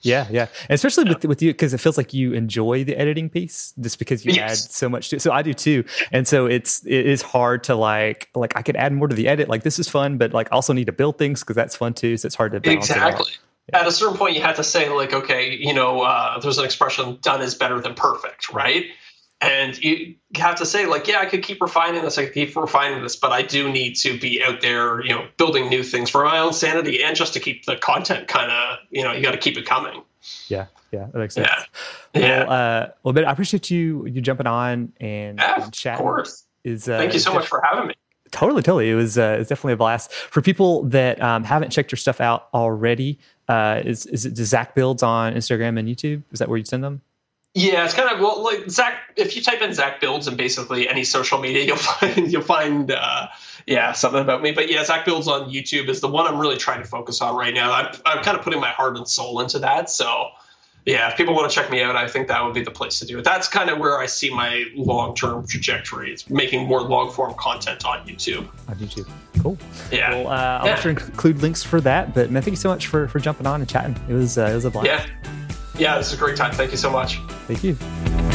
Yeah, yeah. And especially yeah. with with you, because it feels like you enjoy the editing piece just because you yes. add so much to it. So I do too. And so it's it is hard to like like I could add more to the edit. Like this is fun, but like also need to build things because that's fun too. So it's hard to balance exactly. it out. Yeah. At a certain point, you have to say like, okay, you know, uh, there's an expression, done is better than perfect, right? And you have to say, like, yeah, I could keep refining this, I could keep refining this, but I do need to be out there, you know, building new things for my own sanity and just to keep the content kind of, you know, you got to keep it coming. Yeah, yeah, that makes sense. Yeah, well, yeah. Uh, well, Ben, I appreciate you you jumping on and, yeah, and chatting. Of course. Is, uh, Thank you so def- much for having me. Totally, totally. It was uh, it's definitely a blast. For people that um, haven't checked your stuff out already, uh, is is it Zach Builds on Instagram and YouTube? Is that where you send them? Yeah, it's kind of well, like Zach. If you type in Zach Builds and basically any social media, you'll find you'll find uh, yeah something about me. But yeah, Zach Builds on YouTube is the one I'm really trying to focus on right now. I'm I'm kind of putting my heart and soul into that. So yeah, if people want to check me out, I think that would be the place to do it. That's kind of where I see my long term trajectory. It's making more long form content on YouTube. On YouTube, cool. Yeah, well, uh, I'll yeah. make sure to include links for that. But man, thank you so much for for jumping on and chatting. It was uh, it was a blast. Yeah. Yeah, this is a great time. Thank you so much. Thank you.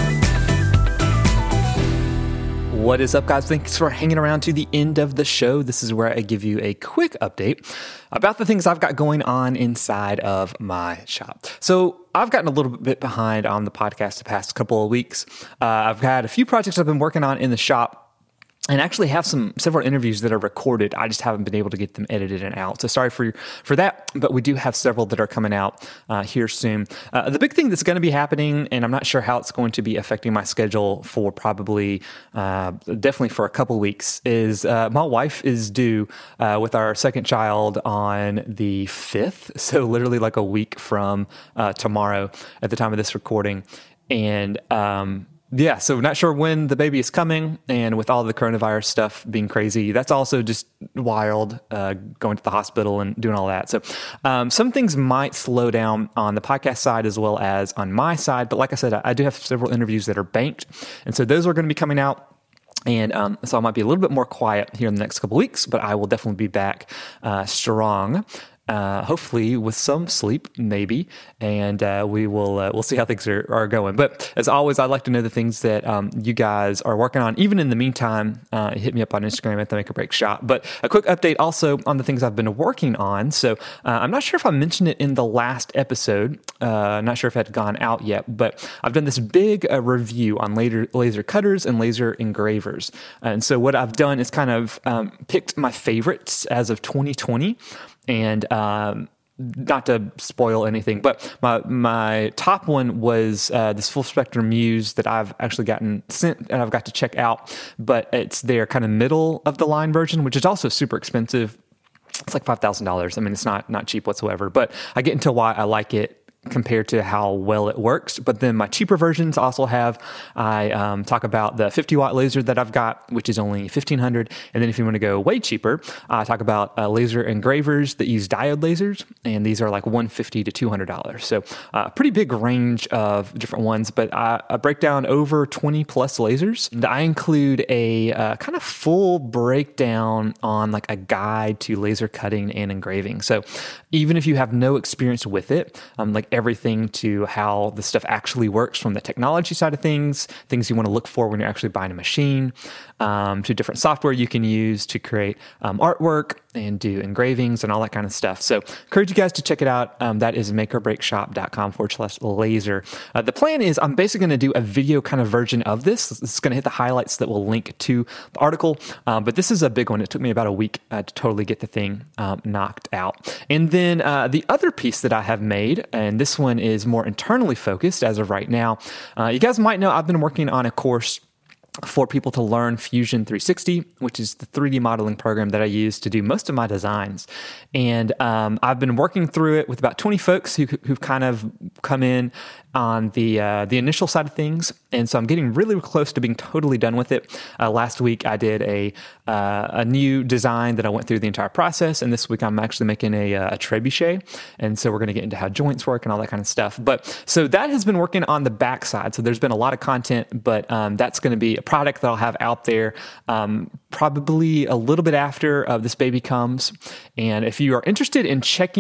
What is up, guys? Thanks for hanging around to the end of the show. This is where I give you a quick update about the things I've got going on inside of my shop. So I've gotten a little bit behind on the podcast the past couple of weeks. Uh, I've had a few projects I've been working on in the shop, and actually have some several interviews that are recorded. I just haven't been able to get them edited and out. So sorry for for that, but we do have several that are coming out uh, here soon. Uh, the big thing that's going to be happening, and I'm not sure how it's going to be affecting my schedule for probably, uh, definitely for a couple weeks, is uh, my wife is due uh, with our second child on the fifth. So literally like a week from uh, tomorrow at the time of this recording. And, um, Yeah, so not sure when the baby is coming, and with all the coronavirus stuff being crazy, that's also just wild, uh, going to the hospital and doing all that. So um, some things might slow down on the podcast side as well as on my side, but like I said, I, I do have several interviews that are banked, and so those are going to be coming out. And um, so I might be a little bit more quiet here in the next couple of weeks, but I will definitely be back uh, strong. Uh, hopefully with some sleep, maybe, and uh, we will uh, we'll see how things are, are going. But as always, I'd like to know the things that um, you guys are working on. Even in the meantime, uh, hit me up on Instagram at the Make or Break Shop. But a quick update also on the things I've been working on. So uh, I'm not sure if I mentioned it in the last episode. Uh, I'm not sure if it had gone out yet, but I've done this big uh, review on laser laser cutters and laser engravers. And so what I've done is kind of um, picked my favorites as of twenty twenty. And um, not to spoil anything, but my my top one was uh, this Full Spectrum Muse that I've actually gotten sent and I've got to check out. But it's their kind of middle of the line version, which is also super expensive. It's like five thousand dollars. I mean, it's not not cheap whatsoever. But I get into why I like it compared to how well it works. But then my cheaper versions also have, I um, talk about the fifty watt laser that I've got, which is only fifteen hundred dollars. And then if you want to go way cheaper, I talk about uh, laser engravers that use diode lasers. And these are like one hundred fifty dollars to two hundred dollars. So a uh, pretty big range of different ones, but I, I break down over twenty plus lasers. And I include a uh, kind of full breakdown on like a guide to laser cutting and engraving. So even if you have no experience with it, um, like everything to how the stuff actually works from the technology side of things, things you want to look for when you're actually buying a machine, um, to different software you can use to create um, artwork and do engravings and all that kind of stuff. So encourage you guys to check it out. Um, that is makeorbreakshop.com forward slash laser. Uh, the plan is I'm basically going to do a video kind of version of this. This is going to hit the highlights that will link to the article. Um, but this is a big one. It took me about a week uh, to totally get the thing um, knocked out. And then uh, the other piece that I have made, and this one is more internally focused as of right now. Uh, you guys might know I've been working on a course for people to learn Fusion three sixty, which is the three D modeling program that I use to do most of my designs. And um, I've been working through it with about twenty folks who, who've kind of come in on the uh, the initial side of things. And so I'm getting really close to being totally done with it. Uh, last week I did a uh, a new design that I went through the entire process. And this week I'm actually making a, a trebuchet. And so we're going to get into how joints work and all that kind of stuff. But so that has been working on the back side. So there's been a lot of content, but um, that's going to be a product that I'll have out there um, probably a little bit after uh, this baby comes. And if you are interested in checking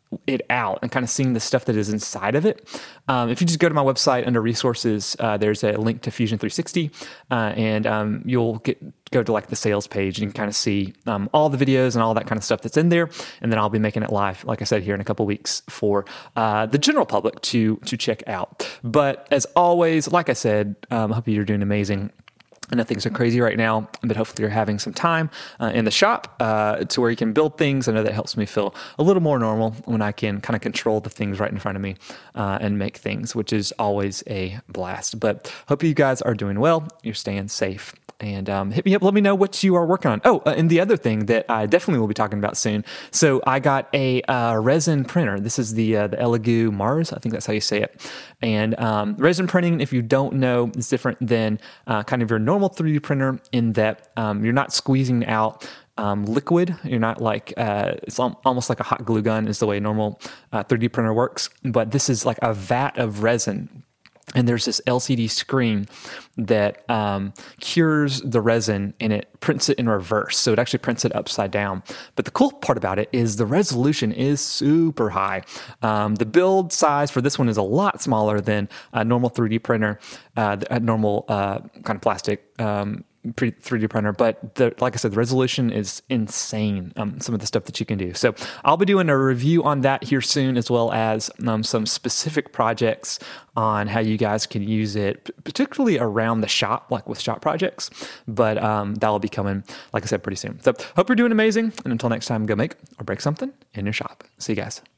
it out and kind of seeing the stuff that is inside of it. Um, if you just go to my website under resources, uh, there's a link to Fusion three sixty, uh, and um, you'll get go to like the sales page and you can kind of see um, all the videos and all that kind of stuff that's in there. And then I'll be making it live, like I said, here in a couple weeks for uh, the general public to to check out. But as always, like I said, um, I hope you're doing amazing. I know things are crazy right now, but hopefully you're having some time uh, in the shop uh, to where you can build things. I know that helps me feel a little more normal when I can kind of control the things right in front of me uh, and make things, which is always a blast. But hope you guys are doing well. You're staying safe. And um, hit me up. Let me know what you are working on. Oh, uh, and the other thing that I definitely will be talking about soon. So I got a uh, resin printer. This is the uh, the Elegoo Mars. I think that's how you say it. And um, resin printing, if you don't know, is different than uh, kind of your normal three D printer in that um, you're not squeezing out Um, liquid. You're not like, uh, it's al- almost like a hot glue gun is the way a normal uh, three D printer works. But this is like a vat of resin. And there's this L C D screen that um, cures the resin and it prints it in reverse. So it actually prints it upside down. But the cool part about it is the resolution is super high. Um, the build size for this one is a lot smaller than a normal three D printer, uh, a normal uh, kind of plastic um three D printer, but the, like I said, the resolution is insane. Um, some of the stuff that you can do. So I'll be doing a review on that here soon, as well as um, some specific projects on how you guys can use it, particularly around the shop, like with shop projects. But um, that will be coming, like I said, pretty soon. So hope you're doing amazing. And until next time, go make or break something in your shop. See you guys.